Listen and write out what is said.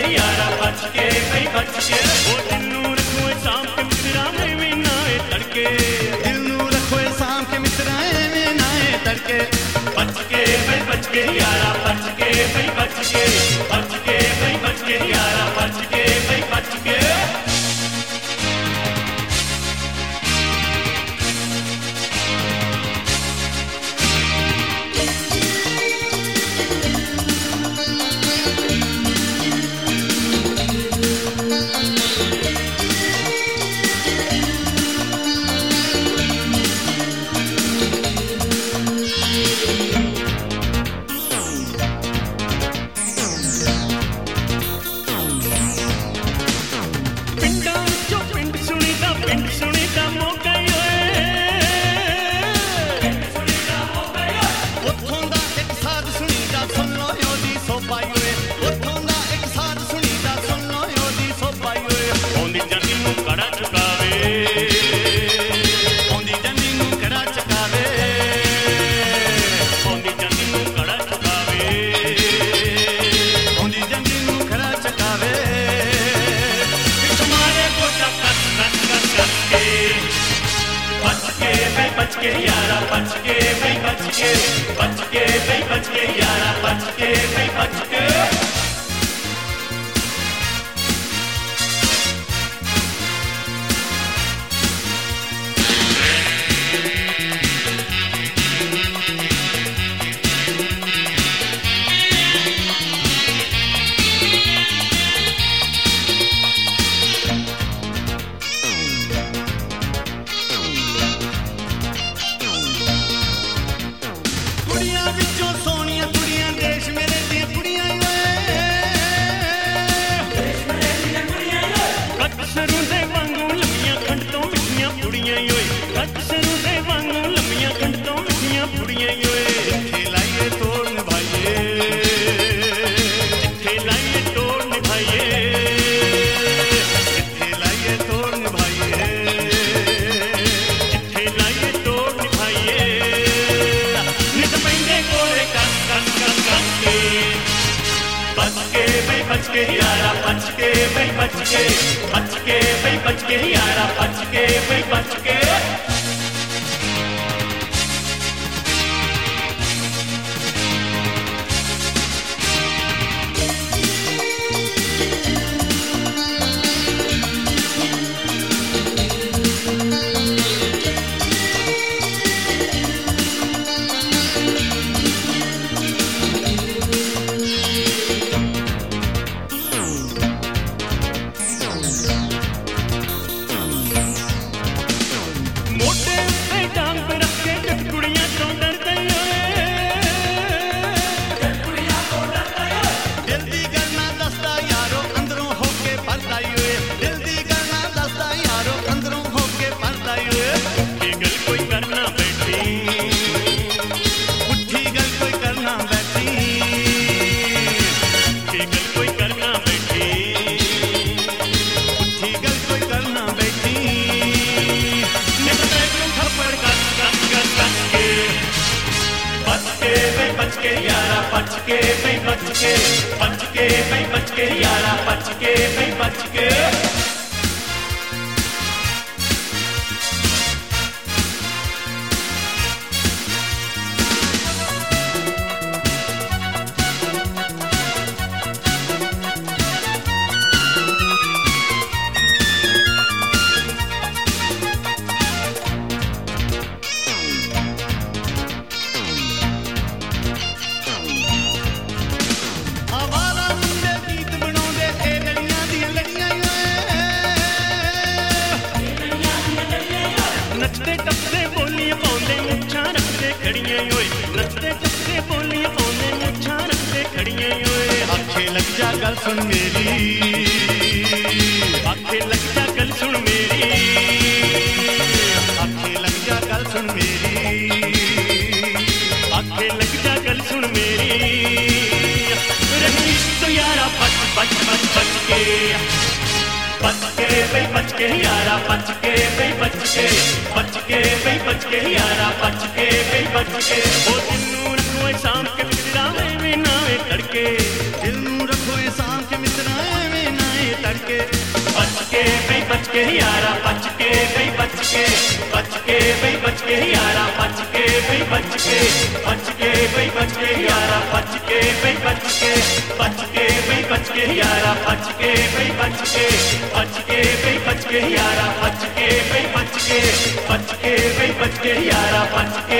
यारा बच के भाई बच के ओ दिल नू रखो साम के मित्रा में ना ए तड़के दिल नू रखो साम के मित्रा में ना ए तड़के बच के यारा बच के भाई बच के भाई बच के यारा बच के भाई बच के बच के यारा बच के भाई बच के यारा बच के भाई बच के बच के यारा बच के भाई बच के यारा बच के भाई बच के बच के भाई बच के यारा बच के भाई बच के लग जा गल सुन मेरी आखे लग जा गल सुन मेरी आखे लग जा गल सुन मेरी आखे लग जा गल सुन मेरी रहीश तो यारा बच बच बच बच के भाई बच के यारा बच के भाई बच के बच के यारा बच के भाई बच के ओ दिल नू रखो शाम के मित्रा में ना तड़के दिल नू रखो शाम के मित्रा भाई बच के यारा बच के भाई बच के भाई बच के यारा बच के भाई बच के भाई बच के यारा बच के भाई बच के भाई बच के यारा बच के भाई बच के भाई बच के यारा बच के